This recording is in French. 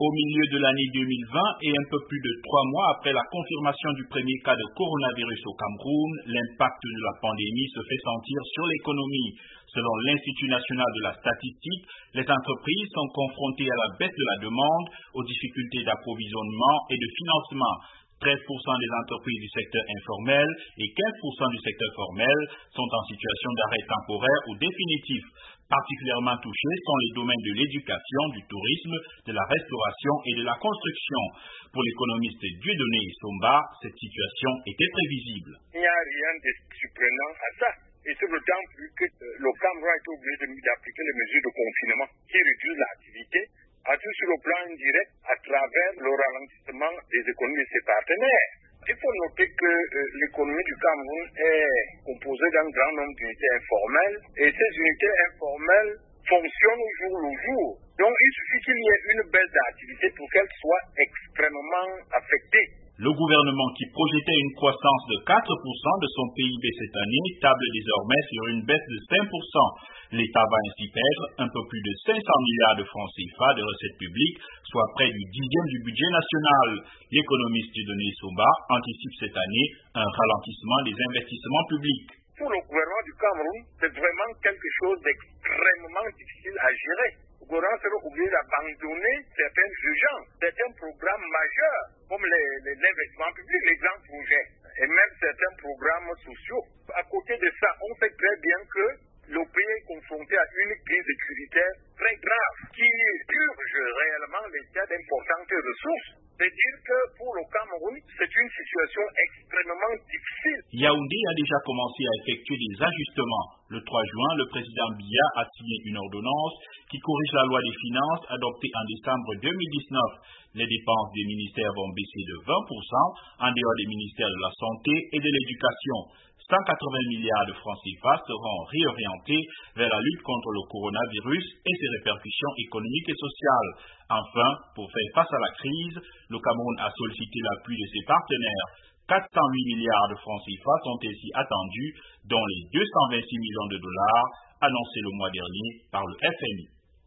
Au milieu de l'année 2020 et un peu plus de 3 mois après la confirmation du premier cas de coronavirus au Cameroun, l'impact de la pandémie se fait sentir sur l'économie. Selon l'Institut national de la statistique, les entreprises sont confrontées à la baisse de la demande, aux difficultés d'approvisionnement et de financement. 13% des entreprises du secteur informel et 15% du secteur formel sont en situation d'arrêt temporaire ou définitif. Particulièrement touchés sont les domaines de l'éducation, du tourisme, de la restauration et de la construction. Pour l'économiste Dieudonné Somba, cette situation était prévisible. Il n'y a rien de surprenant à ça. Et c'est d'autant plus que le Cameroun a été obligé d'appliquer les mesures de confinement qui réduisent l'activité, à tout sur le plan indirect, à travers le ralentissement des économies de ses partenaires. Il faut noter que l'économie du Cameroun est composée d'un grand nombre d'unités informelles et ces unités informelles fonctionnent au jour le jour. Donc il suffit qu'il y ait une baisse d'activité pour qu'elles soient extrêmement affectées. Le gouvernement qui projetait une croissance de 4% de son PIB cette année table désormais sur une baisse de 5%. L'État va ainsi perdre un peu plus de 500 milliards de francs CFA de recettes publiques, soit près du 10e du budget national. L'économiste Dieudonné Somba anticipe cette année un ralentissement des investissements publics. Pour le gouvernement du Cameroun, c'est vraiment quelque chose d'extrêmement difficile à gérer. Le gouvernement sera obligé d'abandonner certaines urgences, certains programmes majeurs, comme l'investissement public, les grands projets, et même certains programmes sociaux. À côté de ça, on sait très bien que le pays est confronté à une crise sécuritaire très grave qui purge réellement l'État d'importantes ressources. C'est-à-dire que pour le Cameroun, c'est une situation extrêmement difficile. Yaoundé a déjà commencé à effectuer des ajustements. Le 3 juin, le président Biya a signé une ordonnance qui corrige la loi des finances adoptée en décembre 2019. Les dépenses des ministères vont baisser de 20% en dehors des ministères de la Santé et de l'Éducation. 180 milliards de francs CFA seront réorientés vers la lutte contre le coronavirus et ses répercussions économiques et sociales. Enfin, pour faire face à la crise, le Cameroun a sollicité l'appui de ses partenaires. 408 milliards de francs CFA sont ainsi attendus, dont les 226 millions de dollars annoncés le mois dernier par le FMI.